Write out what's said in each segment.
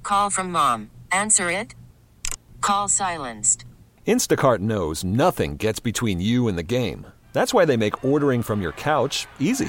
Call from mom. Answer it. Call silenced. Instacart knows nothing gets between you and the game. That's why they make ordering from your couch easy.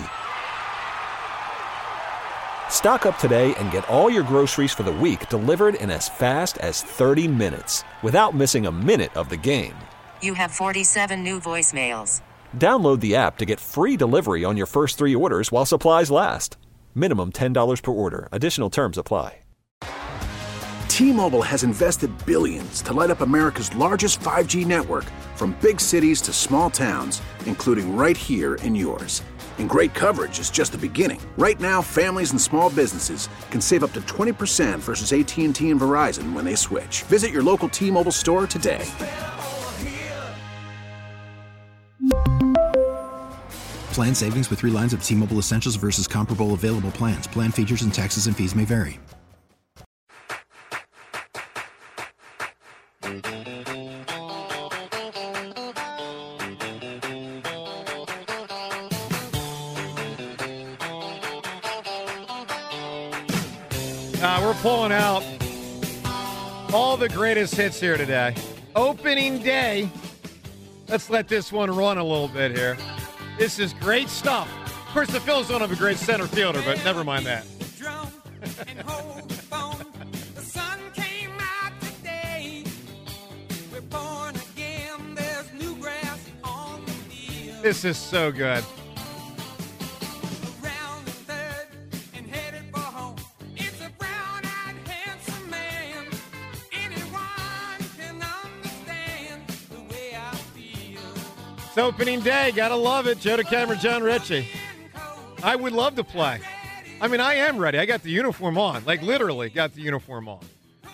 Stock up today and get all your groceries for the week delivered in as fast as 30 minutes without missing a minute of the game. You have 47 new voicemails. Download the app to get free delivery on your first 3 orders while supplies last. Minimum $10 per order. Additional terms apply. T-Mobile has invested billions to light up America's largest 5G network, from big cities to small towns, including right here in yours. And great coverage is just the beginning. Right now, families and small businesses can save up to 20% versus AT&T and Verizon when they switch. Visit your local T-Mobile store today. Plan savings with 3 lines of T-Mobile Essentials versus comparable available plans. Plan features and taxes and fees may vary. We're pulling out all the greatest hits here today. Opening day. Let's let this one run a little bit here. This is great stuff. Of course, the Phils don't have a great center fielder, but never mind that. This is so good. It's opening day. Gotta love it. Joe DeCamera, John Ritchie. I would love to play. I mean, I am ready. I got the uniform on. Like, literally got the uniform on.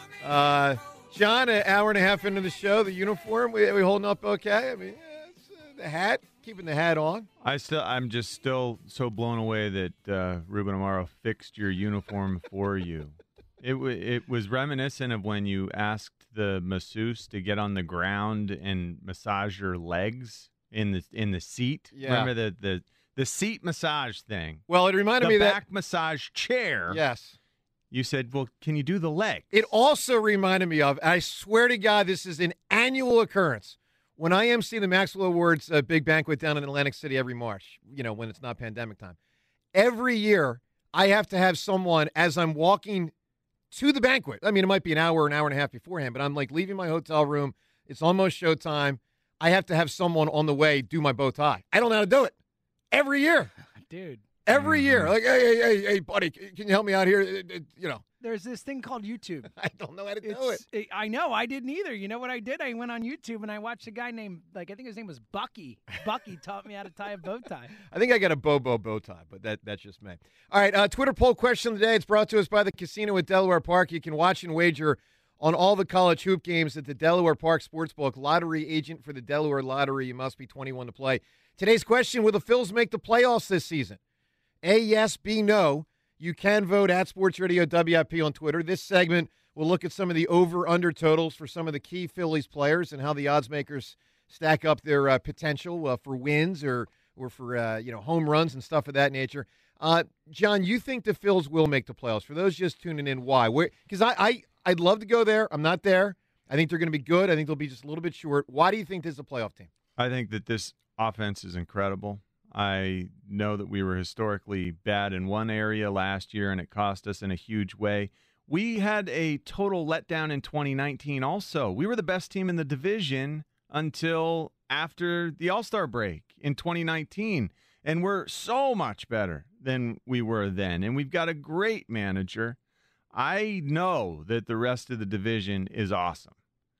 John, an hour and a half into the show, the uniform, we holding up okay? I mean, it's, the hat, keeping the hat on. I'm just still so blown away that Ruben Amaro fixed your uniform for you. It was reminiscent of when you asked the masseuse to get on the ground and massage your legs in the seat. Yeah. Remember the seat massage thing? Well, it reminded me of the back massage chair. Yes. You said, well, can you do the legs? It also reminded me of, I swear to God, this is an annual occurrence. When I MC the Maxwell Awards big banquet down in Atlantic City every March, when it's not pandemic time, every year I have to have someone, as I'm walking to the banquet, I mean, it might be an hour and a half beforehand, but I'm like leaving my hotel room. It's almost showtime. I have to have someone on the way do my bow tie. I don't know how to do it. Every year. Dude. Every year. Like, hey, buddy, can you help me out here? There's this thing called YouTube. I don't know how to do it. I know. I didn't either. You know what I did? I went on YouTube and I watched a guy named, I think his name was Bucky. Bucky taught me how to tie a bow tie. I think I got a bow tie, but that's just me. All right, Twitter poll question of the day. It's brought to us by the Casino at Delaware Park. You can watch and wager on all the college hoop games at the Delaware Park Sportsbook. Lottery agent for the Delaware Lottery. You must be 21 to play. Today's question, will the Phils make the playoffs this season? A, yes, B, no. You can vote at Sports Radio WIP on Twitter. This segment will look at some of the over-under totals for some of the key Phillies players and how the odds makers stack up their potential for wins or for home runs and stuff of that nature. John, you think the Phils will make the playoffs? For those just tuning in, why? Because I'd love to go there. I'm not there. I think they're going to be good. I think they'll be just a little bit short. Why do you think this is a playoff team? I think that this offense is incredible. I know that we were historically bad in one area last year, and it cost us in a huge way. We had a total letdown in 2019 also. We were the best team in the division until after the All-Star break in 2019, and we're so much better than we were then. And we've got a great manager. I know that the rest of the division is awesome.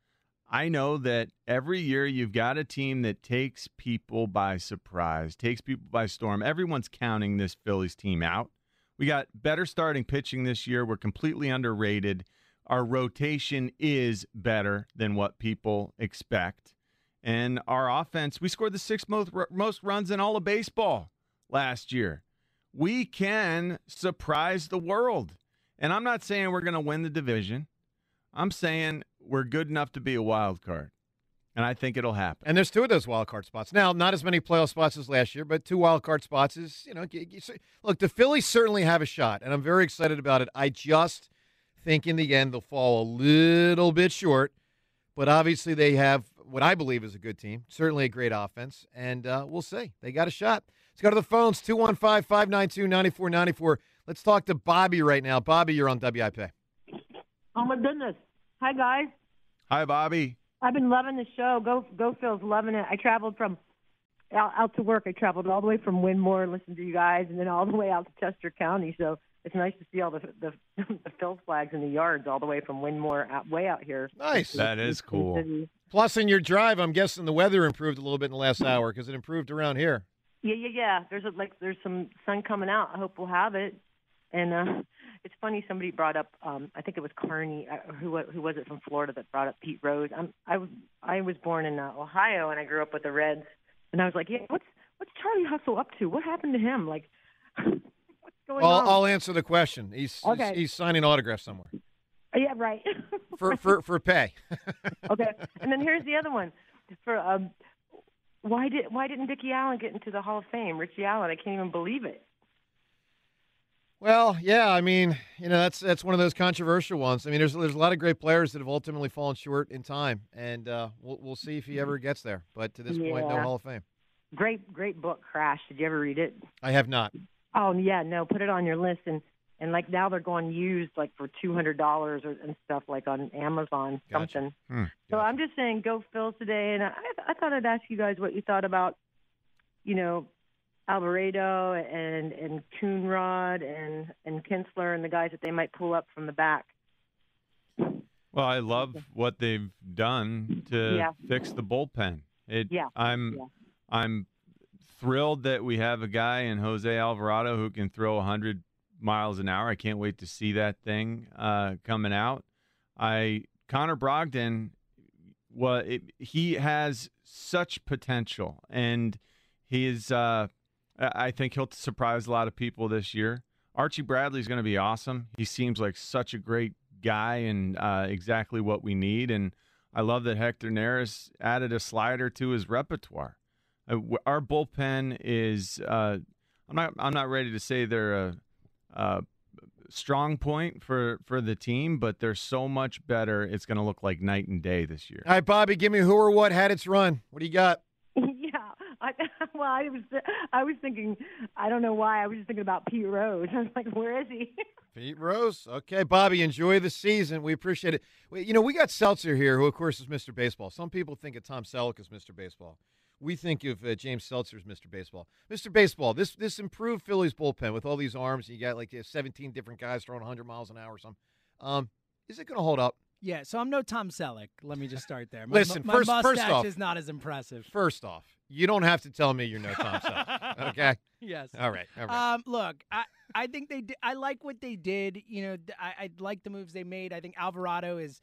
I know that every year you've got a team that takes people by surprise, takes people by storm. Everyone's counting this Phillies team out. We got better starting pitching this year. We're completely underrated. Our rotation is better than what people expect. And our offense, we scored the 6th most runs in all of baseball last year. We can surprise the world. And I'm not saying we're going to win the division. I'm saying we're good enough to be a wild card, and I think it'll happen. And there's 2 of those wild card spots. Now, not as many playoff spots as last year, but 2 wild card spots is, look, the Phillies certainly have a shot, and I'm very excited about it. I just think in the end they'll fall a little bit short, but obviously they have what I believe is a good team, certainly a great offense, and we'll see. They got a shot. Let's go to the phones, 215-592-9494. Let's talk to Bobby right now. Bobby, you're on WIP. Oh, my goodness. Hi, guys. Hi, Bobby. I've been loving the show. Go Phil's, loving it. I traveled from out to work. I traveled all the way from Winmore, listened to you guys, and then all the way out to Chester County. So it's nice to see all the Phil's flags in the yards all the way from Winmore way out here. Nice. That is cool. Plus, in your drive, I'm guessing the weather improved a little bit in the last hour because it improved around here. Yeah. There's some sun coming out. I hope we'll have it. And it's funny, somebody brought up, I think it was Carney, who was it from Florida that brought up Pete Rose. I was born in Ohio, and I grew up with the Reds. And I was like, yeah, what's Charlie Hustle up to? What happened to him? Like, what's going on? I'll answer the question. He's signing autographs somewhere. Yeah, right. for pay. Okay, and then here's the other one. Why didn't Dickie Allen get into the Hall of Fame? Richie Allen, I can't even believe it. Well, yeah, I mean, that's one of those controversial ones. I mean, there's a lot of great players that have ultimately fallen short in time, and we'll see if he ever gets there. But to this point, no Hall of Fame. Great book, Crash. Did you ever read it? I have not. Oh yeah, no. Put it on your list, and like now they're going used like for $200 and stuff like on Amazon something. So I'm just saying, go Phil today, and I thought I'd ask you guys what you thought about, Alvarado and Coonrod and Kinsler and the guys that they might pull up from the back. Well, I love what they've done to fix the bullpen. I'm thrilled that we have a guy in Jose Alvarado who can throw 100 miles an hour. I can't wait to see that thing coming out. Connor Brogdon, he has such potential, and he's I think he'll surprise a lot of people this year. Archie Bradley's going to be awesome. He seems like such a great guy and exactly what we need. And I love that Hector Neris added a slider to his repertoire. Our bullpen is I'm not ready to say they're a strong point for the team, but they're so much better. It's going to look like night and day this year. All right, Bobby, give me who or what had its run. What do you got? I was thinking, I don't know why, I was just thinking about Pete Rose. I was like, where is he? Pete Rose. Okay, Bobby, enjoy the season. We appreciate it. We got Seltzer here, who, of course, is Mr. Baseball. Some people think of Tom Selleck as Mr. Baseball. We think of James Seltzer as Mr. Baseball. Mr. Baseball, this improved Phillies bullpen with all these arms, you got like 17 different guys throwing 100 miles an hour or something. Is it going to hold up? Yeah, so I'm no Tom Selleck. Let me just start there. Listen, my first mustache off, is not as impressive. First off, you don't have to tell me you're no Tom Selleck. Okay? Yes. All right. Look, I think they did. I like what they did. I like the moves they made. I think Alvarado is,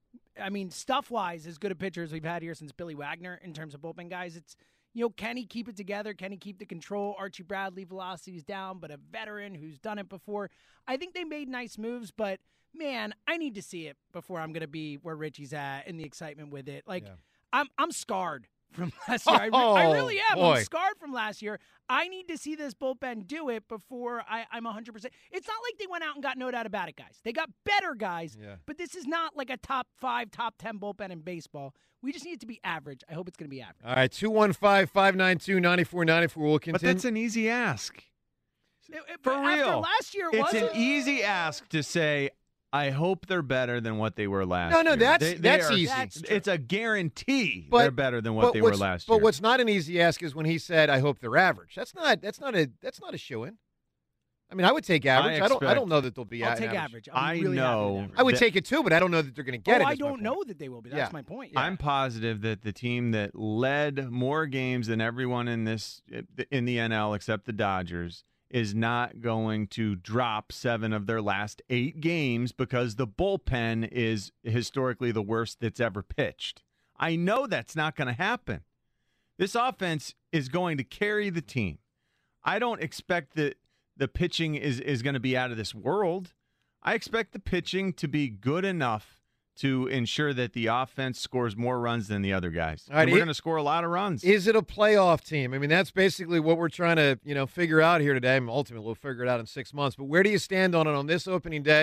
stuff-wise, as good a pitcher as we've had here since Billy Wagner in terms of bullpen guys. It's, can he keep it together? Can he keep the control? Archie Bradley, velocity's down, but a veteran who's done it before. I think they made nice moves, but man, I need to see it before I'm going to be where Richie's at and the excitement with it. I'm scarred from last year. I really am. Boy. I'm scarred from last year. I need to see this bullpen do it before I'm 100%. It's not like they went out and got no doubt about it guys. They got better guys, but this is not like a top 5, top 10 bullpen in baseball. We just need it to be average. I hope it's going to be average. All right, 215-592-9494. We'll continue. But that's an easy ask. For after real. Last year, it's wasn't an easy ask to say, I hope they're better than what they were last year. No, that's easy. It's a guarantee they're better than what they were last year. But what's not an easy ask is when he said, "I hope they're average." That's not a shoo-in. I would take average. I don't know that they'll be. I'll take average. I know. I would take it too, but I don't know that they're going to get it. I don't know that they will be. That's my point. Yeah. I'm positive that the team that led more games than everyone in the NL except the Dodgers is not going to drop 7 of their last 8 games because the bullpen is historically the worst that's ever pitched. I know that's not going to happen. This offense is going to carry the team. I don't expect that the pitching is going to be out of this world. I expect the pitching to be good enough to ensure that the offense scores more runs than the other guys. All right, we're going to score a lot of runs. Is it a playoff team? That's basically what we're trying to, figure out here today. Ultimately, we'll figure it out in 6 months. But where do you stand on it on this opening day?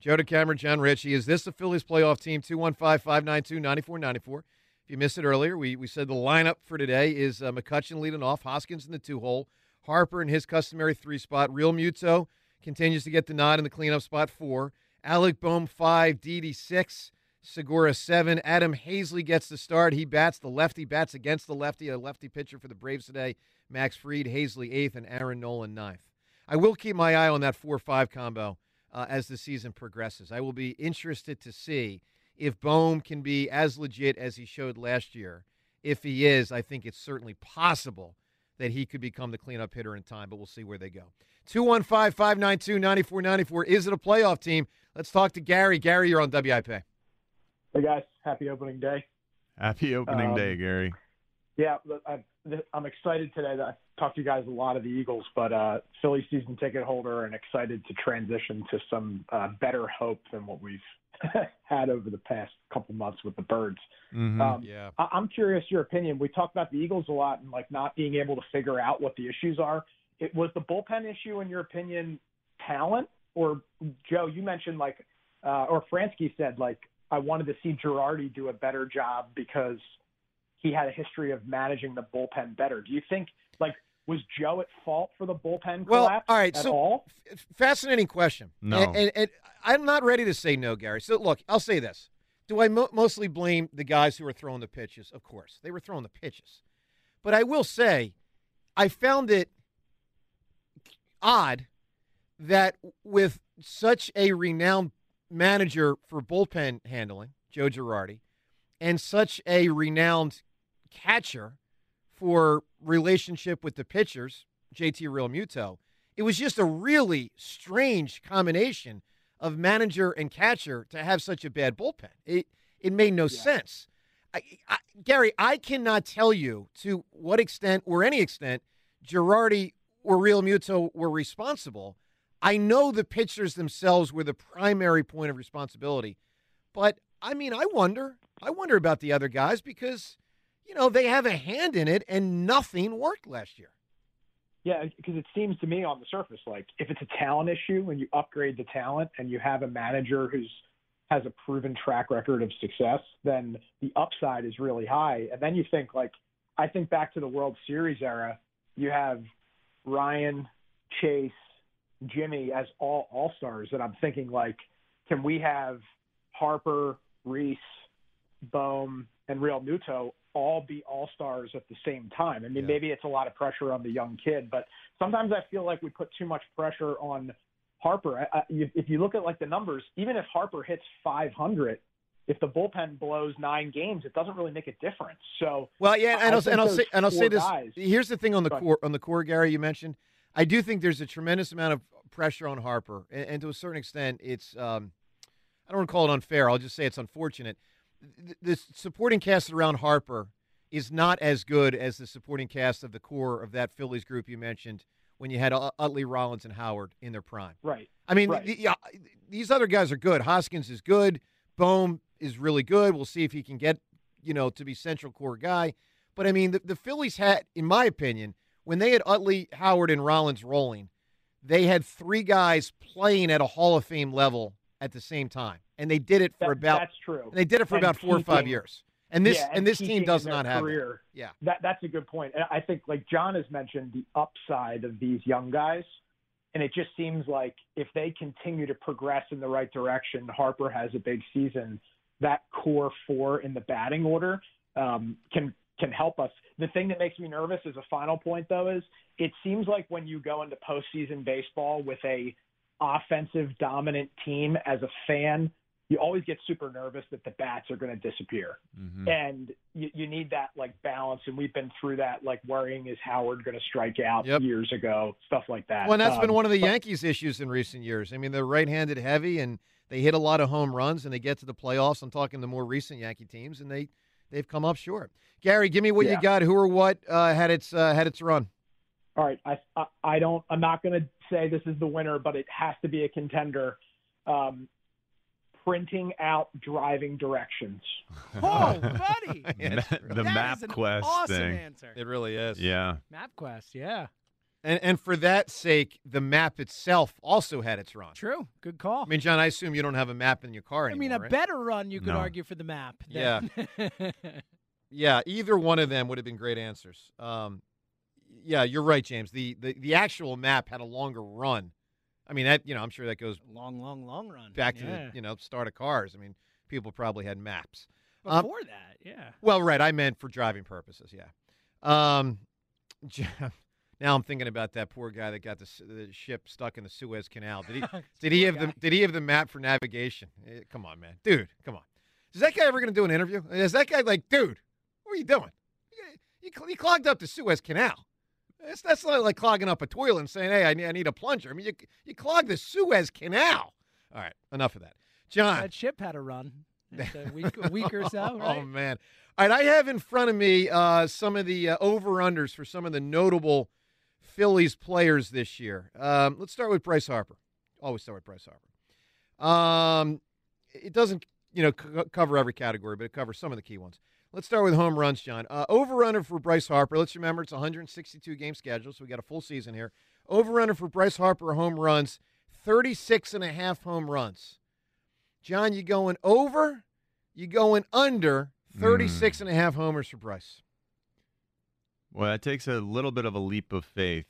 Joe DeCamera, John Ritchie. Is this the Phillies playoff team? 215-592-9494. If you missed it earlier, we said the lineup for today is McCutchen leading off, Hoskins in the 2-hole, Harper in his customary 3 spot, Real Muto continues to get the nod in the cleanup spot 4, Alec Bohm 5, Didi 6, Segura 7, Adam Hazley gets the start. He bats. The lefty bats against the lefty, a lefty pitcher for the Braves today. Max Fried, Hazley 8th, and Aaron Nolan 9th. I will keep my eye on that 4-5 combo as the season progresses. I will be interested to see if Bohm can be as legit as he showed last year. If he is, I think it's certainly possible that he could become the cleanup hitter in time, but we'll see where they go. 215-592-9494. Is it a playoff team? Let's talk to Gary. Gary, you're on WIP. Hey, guys. Happy opening day. Happy opening day, Gary. Yeah, I'm excited today. I talked to you guys a lot of the Eagles, but Philly season ticket holder and excited to transition to some better hope than what we've had over the past couple months with the Birds. Yeah. I'm curious your opinion. We talked about the Eagles a lot and like not being able to figure out what the issues are. Was the bullpen issue, in your opinion, talent? Or, Joe, you mentioned or Fransky said, I wanted to see Girardi do a better job because he had a history of managing the bullpen better. Do you think, was Joe at fault for the bullpen collapse all right, at so all? Fascinating question. No. And I'm not ready to say no, Gary. So, look, I'll say this. Do I mostly blame the guys who were throwing the pitches? Of course. They were throwing the pitches. But I will say I found it odd that with such a renowned manager for bullpen handling, Joe Girardi, and such a renowned catcher for relationship with the pitchers, JT Real Muto, it was just a really strange combination of manager and catcher to have such a bad bullpen. It made no sense. Gary, I cannot tell you to what extent or any extent Girardi or Real Muto were responsible. I know the pitchers themselves were the primary point of responsibility. But, I wonder about the other guys because, they have a hand in it and nothing worked last year. Yeah, because it seems to me on the surface, if it's a talent issue and you upgrade the talent and you have a manager who has a proven track record of success, then the upside is really high. And then you think, I think back to the World Series era, you have Ryan, Chase, Jimmy as all all-stars, and I'm thinking, can we have Harper, Reese, Bohm, and Real Muto all be all-stars at the same time? Maybe it's a lot of pressure on the young kid, but sometimes I feel like we put too much pressure on Harper. If you look at the numbers, even if Harper hits 500, if the bullpen blows 9 games, it doesn't really make a difference. So, well, yeah, and I'll say this. Guys, here's the thing on the core, Gary, you mentioned. I do think there's a tremendous amount of pressure on Harper, and to a certain extent, it's I don't want to call it unfair. I'll just say it's unfortunate. The supporting cast around Harper is not as good as the supporting cast of the core of that Phillies group you mentioned when you had Utley, Rollins, and Howard in their prime. Right. These other guys are good. Hoskins is good. Bohm is really good. We'll see if he can get, to be central core guy. But, the Phillies had, in my opinion, when they had Utley, Howard, and Rollins rolling, they had 3 guys playing at a Hall of Fame level at the same time, and they did it for that's true. And they did it for about 4 or 5 years. And this team does not have it. Yeah, that's a good point. And I think, John has mentioned, the upside of these young guys, and it just seems like if they continue to progress in the right direction, Harper has a big season. That core 4 in the batting order can help us. The thing that makes me nervous as a final point, though, is it seems like when you go into postseason baseball with a offensive dominant team as a fan, you always get super nervous that the bats are going to disappear. Mm-hmm. And you need that balance. And we've been through that, worrying, is Howard going to strike out years ago, stuff like that. Well, and that's been one of the Yankees' issues in recent years. They're right-handed heavy and they hit a lot of home runs and they get to the playoffs. I'm talking the more recent Yankee teams, and they've come up short. Gary, give me what you got. Who or what had its run? All right. I'm not going to say this is the winner, but it has to be a contender. Printing out driving directions. Oh, buddy. The MapQuest awesome thing. Answer. It really is. Yeah. MapQuest, yeah. And for that sake, the map itself also had its run. True. Good call. I mean, John, I assume you don't have a map in your car anymore, a right? better run you could No. argue for the map. Yeah. than- Yeah, either one of them would have been great answers. Yeah, you're right, James. The actual map had a longer run. I mean, that I'm sure that goes long run. back to Yeah. the start of cars. I mean, people probably had maps. Before that, yeah. Well, right, I meant for driving purposes. Yeah. Now I'm thinking about that poor guy that got the ship stuck in the Suez Canal. Did he have the map for navigation? Come on, man, dude, come on. Is that guy ever going to do an interview? Is that guy like, dude, what are you doing? You clogged up the Suez Canal. That's not like clogging up a toilet and saying, hey, I need a plunger. I mean, you clogged the Suez Canal. All right, enough of that. John. That ship had a run. It's a week or so, right? Oh, man. All right, I have in front of me some of the over-unders for some of the notable Phillies players this year. Let's start with Bryce Harper. Always start with Bryce Harper. It doesn't, cover every category, but it covers some of the key ones. Let's start with home runs, John. Over-under for Bryce Harper. Let's remember it's a 162-game schedule, so we got a full season here. Over-under for Bryce Harper home runs, 36.5 home runs. John, you going over? You going under 36.5 homers for Bryce? Well, that takes a little bit of a leap of faith.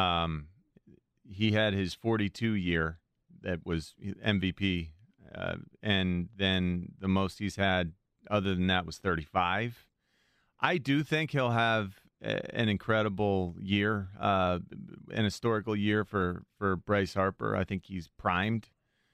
He had his 42 year that was MVP, and then the most he's had other than that was 35. I do think he'll have an incredible year, an historical year for Bryce Harper. I think he's primed.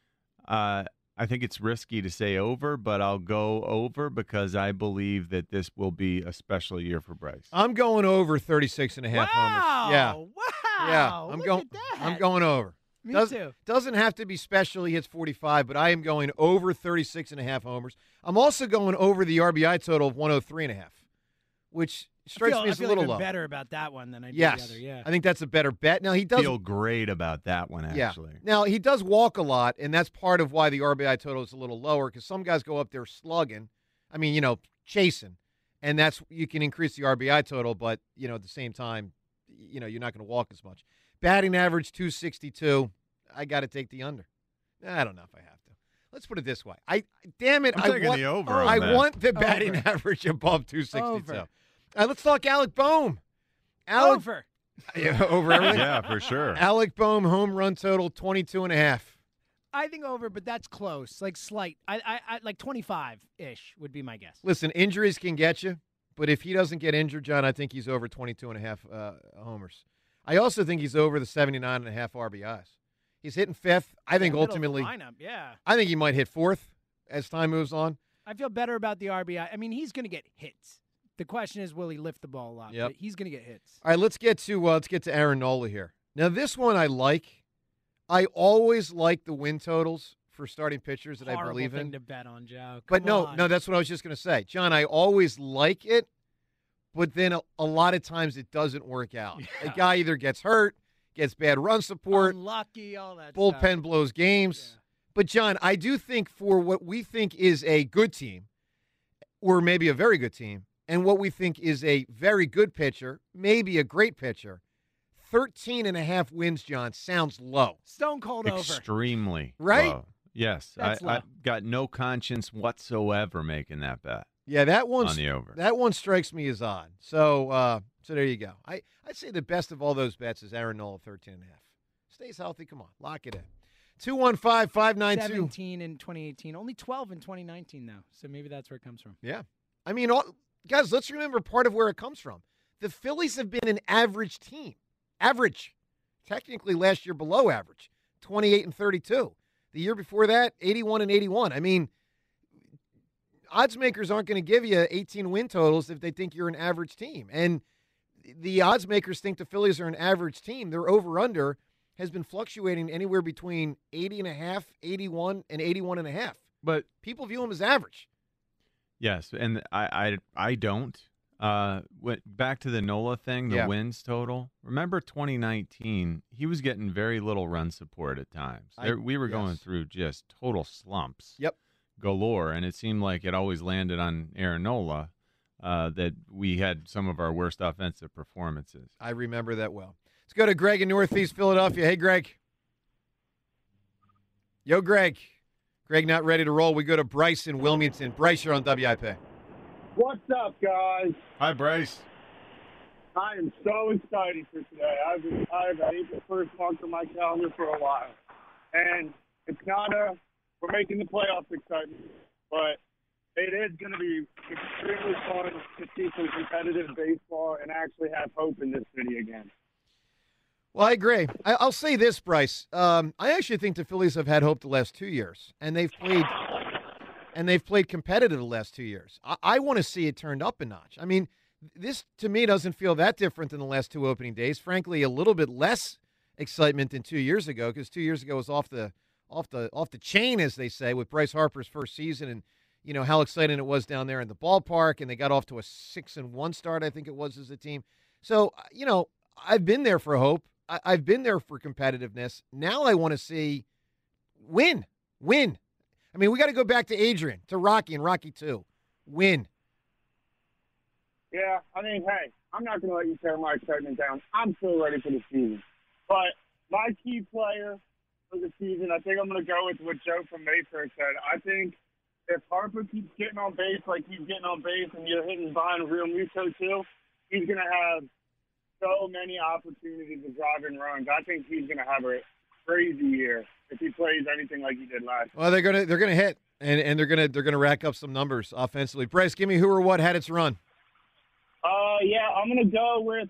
I think it's risky to say over, but I'll go over because I believe that this will be a special year for Bryce. I'm going over 36.5 homers. Yeah. Wow. Yeah. Look at that. I'm going over. Me too. Doesn't have to be special. He hits 45, but I am going over 36.5 homers. I'm also going over the RBI total of 103.5, which strikes me as a little low. low. Better about that one than I do Yes. the other. Yeah. I think that's a better bet. Now, he does feel great about that one, actually. Yeah. Now, he does walk a lot, and that's part of why the RBI total is a little lower, because some guys go up there slugging. I mean, chasing. And you can increase the RBI total, but, at the same time, you're not going to walk as much. Batting average, 262. I got to take the under. I don't know if I have to. Let's put it this way. Damn it. I'm taking the over on I that. want the batting average above 262. Over. All right, let's talk Alec Boehm. Over. Yeah, over everything? Yeah, for sure. Alec Boehm, home run total, 22.5. I think over, but that's close. Like slight. I like 25-ish would be my guess. Listen, injuries can get you, but if he doesn't get injured, John, I think he's over 22.5 homers. I also think he's over the 79.5 RBIs. He's hitting fifth. I think Middle of the ultimately, lineup, yeah. I think he might hit fourth as time moves on. I feel better about the RBI. I mean, he's going to get hits. The question is, will he lift the ball a lot? Yep. But he's going to get hits. All right, let's get to Aaron Nola here. Now, this one I like. I always like the win totals for starting pitchers that I believe in. Horrible thing to bet on, Joe. But Come on. no, that's what I was just going to say. John, I always like it, but then a lot of times it doesn't work out. Yeah. A guy either gets hurt, gets bad run support, Unlucky, all that bullpen stuff. blows games. Yeah. But, John, I do think for what we think is a good team, or maybe a very good team, and what we think is a very good pitcher, maybe a great pitcher, 13.5 wins, John, sounds low. Stone cold over. Extremely Right? low. Yes. That's low. I got no conscience whatsoever making that bet Yeah, that on one's the over. that one strikes me as odd. So there you go. I'd say the best of all those bets is Aaron Nola, 13.5. Stays healthy. Come on, lock it in. 215-592. 17 in 2018. Only 12 in 2019, though. So maybe that's where it comes from. Yeah. I mean, guys, let's remember part of where it comes from. The Phillies have been an average team. Average. Technically last year below average. 28 and 32. The year before that, 81 and 81. I mean, odds makers aren't going to give you 18 win totals if they think you're an average team. And the odds makers think the Phillies are an average team. Their over-under has been fluctuating anywhere between 80.5, 81, and 81.5. But people view them as average. yes, and I don't. Back to the Nola thing, the wins total. Remember 2019, he was getting very little run support at times. We were going through just total slumps. Yep. Galore, and it seemed like it always landed on Aaron Nola that we had some of our worst offensive performances. I remember that well. Let's go to Greg in Northeast Philadelphia. Hey, Greg. Yo, Greg. Greg not ready to roll. We go to Bryce in Wilmington. Bryce, you're on WIP. What's up, guys? Hi, Bryce. I am so excited for today. I've had April 1st marked on my calendar for a while. And it's not we're making the playoffs excitement, but it is going to be extremely fun to see some competitive baseball and actually have hope in this city again. Well, I agree. I'll say this, Bryce. I actually think the Phillies have had hope the last 2 years, and they've played competitive the last 2 years. I want to see it turned up a notch. I mean, this to me doesn't feel that different than the last two opening days. Frankly, a little bit less excitement than 2 years ago, because 2 years ago was off the chain, as they say, with Bryce Harper's first season, and you know how exciting it was down there in the ballpark, and they got off to a 6-1 start, I think it was, as a team. So you know, I've been there for hope. I've been there for competitiveness. Now I want to see win. I mean, we got to go back to Adrian, to Rocky and Rocky 2. Win. Yeah, I mean, hey, I'm not going to let you tear my excitement down. I'm still ready for the season. But my key player for the season, I think I'm going to go with what Joe from Mayfair said. I think if Harper keeps getting on base like he's getting on base and you're hitting behind Real Muto too, he's going to have so many opportunities to drive in runs. I think he's going to have a crazy year if he plays anything like he did last year. Well, they're gonna hit, and they're gonna rack up some numbers offensively. Bryce, give me who or what had its run. Yeah, I'm gonna go with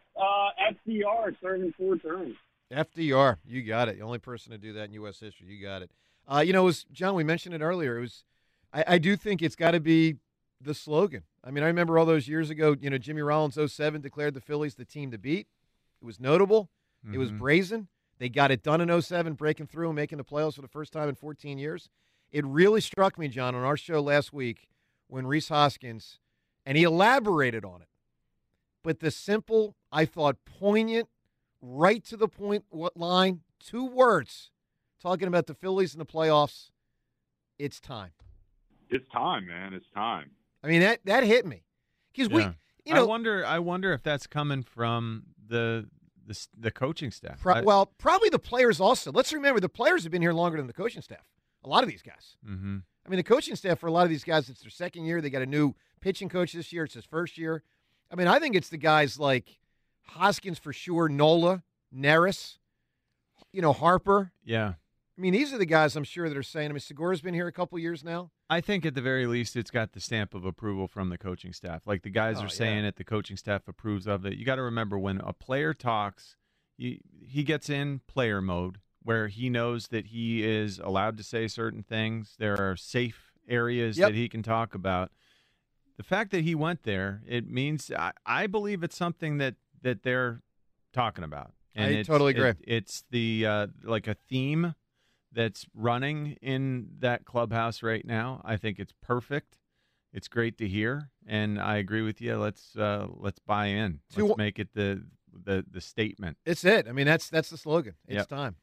FDR serving 4 terms. FDR, you got it. The only person to do that in U.S. history. You got it. You know, it was John. We mentioned it earlier. It was. I do think it's got to be the slogan. I mean, I remember all those years ago, you know, Jimmy Rollins 07 declared the Phillies the team to beat. It was notable. Mm-hmm. It was brazen. They got it done in 07, breaking through and making the playoffs for the first time in 14 years. It really struck me, John, on our show last week when Rhys Hoskins, and he elaborated on it. But the simple, I thought, poignant, right to the point line, 2 words, talking about the Phillies in the playoffs, it's time. It's time, man. It's time. I mean, that hit me. Because you know, I wonder if that's coming from the coaching staff. Well, probably the players also. Let's remember, the players have been here longer than the coaching staff. A lot of these guys. Mm-hmm. I mean, the coaching staff for a lot of these guys, it's their second year. They got a new pitching coach this year. It's his first year. I mean, I think it's the guys like Hoskins for sure, Nola, Neris, you know, Harper. Yeah. I mean, these are the guys I'm sure that are saying, I mean, Segura's been here a couple years now. I think at the very least it's got the stamp of approval from the coaching staff. Like the guys are saying it, the coaching staff approves of it. You got to remember when a player talks, he gets in player mode where he knows that he is allowed to say certain things. There are safe areas that he can talk about. The fact that he went there, it means I believe it's something that they're talking about. And I totally agree. It's the like a theme that's running in that clubhouse right now. I think it's perfect. It's great to hear, and I agree with you. Let's buy in. Let's make it the statement. It's it. I mean, that's the slogan. It's time.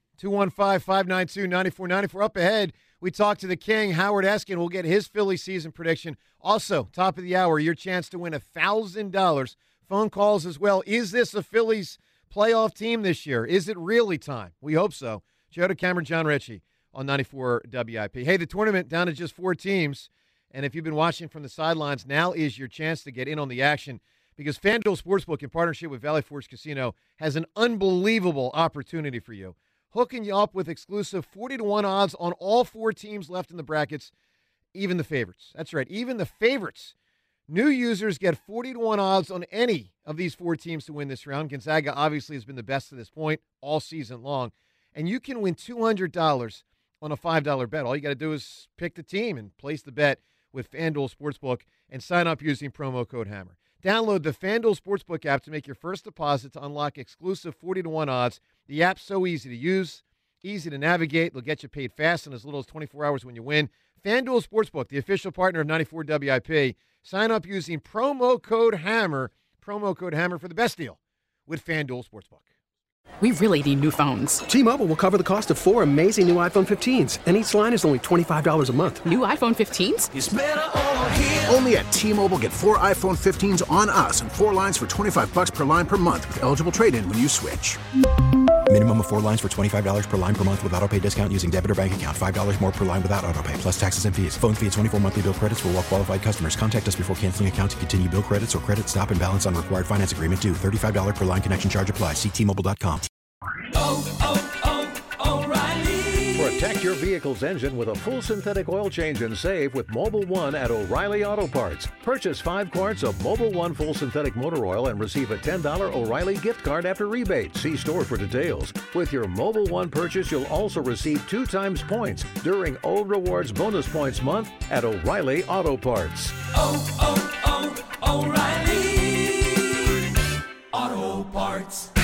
215-592-9494. Up ahead, we talk to the King, Howard Eskin. We'll get his Philly season prediction. Also, top of the hour, your chance to win $1,000. Phone calls as well. Is this a Phillies playoff team this year? Is it really time? We hope so. Joe DeCamera, John Ritchie on 94 WIP. Hey, the tournament down to just 4 teams. And if you've been watching from the sidelines, now is your chance to get in on the action because FanDuel Sportsbook, in partnership with Valley Forge Casino, has an unbelievable opportunity for you. Hooking you up with exclusive 40-1 odds on all 4 teams left in the brackets, even the favorites. That's right, even the favorites. New users get 40-1 odds on any of these 4 teams to win this round. Gonzaga obviously has been the best to this point all season long. And you can win $200 on a $5 bet. All you got to do is pick the team and place the bet with FanDuel Sportsbook and sign up using promo code HAMMER. Download the FanDuel Sportsbook app to make your first deposit to unlock exclusive 40-1 odds. The app's so easy to use, easy to navigate. They'll get you paid fast in as little as 24 hours when you win. FanDuel Sportsbook, the official partner of 94 WIP. Sign up using promo code HAMMER for the best deal with FanDuel Sportsbook. We really need new phones. T-Mobile will cover the cost of 4 amazing new iPhone 15s, and each line is only $25 a month. New iPhone 15s? It's better over here. Only at T-Mobile, get 4 iPhone 15s on us and 4 lines for $25 per line per month with eligible trade-in when you switch. Minimum of 4 lines for $25 per line per month with autopay discount using debit or bank account. $5 more per line without autopay, plus taxes and fees. Phone fee at 24 monthly bill credits for well-qualified customers. Contact us before canceling account to continue bill credits or credit stop and balance on required finance agreement due. $35 per line connection charge applies. See T-Mobile.com. Protect your vehicle's engine with a full synthetic oil change and save with Mobil 1 at O'Reilly Auto Parts. Purchase 5 quarts of Mobil 1 full synthetic motor oil and receive a $10 O'Reilly gift card after rebate. See store for details. With your Mobil 1 purchase, you'll also receive 2 times points during O Rewards Bonus Points Month at O'Reilly Auto Parts. O'Reilly Auto Parts.